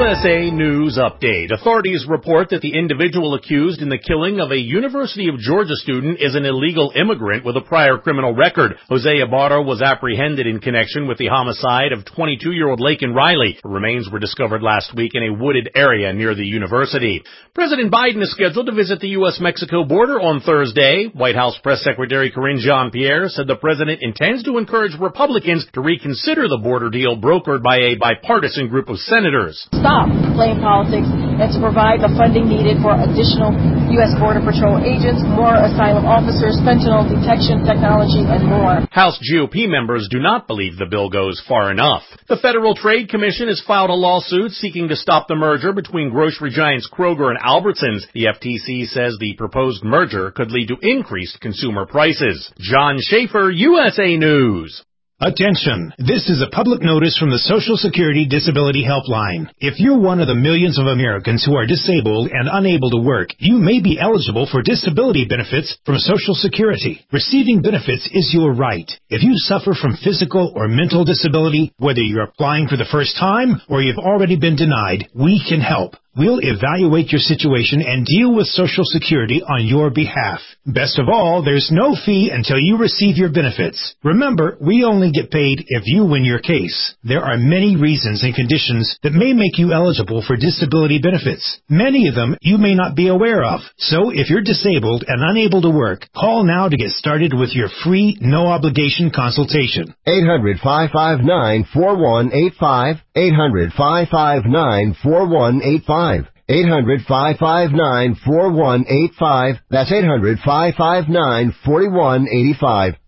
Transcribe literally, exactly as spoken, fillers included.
S A News Update. Authorities report that the individual accused in the killing of a University of Georgia student is an illegal immigrant with a prior criminal record. Jose Ibarra was apprehended in connection with the homicide of twenty-two-year-old Laken Riley. Her remains were discovered last week in a wooded area near the university. President Biden is scheduled to visit the U S Mexico border on Thursday. White House Press Secretary Karine Jean-Pierre said the president intends to encourage Republicans to reconsider the border deal brokered by a bipartisan group of senators. Stop playing politics and to provide the funding needed for additional U S Border Patrol agents, more asylum officers, fentanyl detection technology, and more. House G O P members do not believe the bill goes far enough. The Federal Trade Commission has filed a lawsuit seeking to stop the merger between grocery giants Kroger and Albertsons. The F T C says the proposed merger could lead to increased consumer prices. John Schaefer, U S A News. Attention! This is a public notice from the Social Security Disability Helpline. If you're one of the millions of Americans who are disabled and unable to work, you may be eligible for disability benefits from Social Security. Receiving benefits is your right. If you suffer from physical or mental disability, whether you're applying for the first time or you've already been denied, we can help. We'll evaluate your situation and deal with Social Security on your behalf. Best of all, there's no fee until you receive your benefits. Remember, we only get paid if you win your case. There are many reasons and conditions that may make you eligible for disability benefits. Many of them you may not be aware of. So if you're disabled and unable to work, call now to get started with your free, no-obligation consultation. eight hundred, five five nine, four one eight five. eight hundred, five five nine, four one eight five. eight hundred, five five nine, four one eight five. That's eight hundred, five five nine, four one eight five.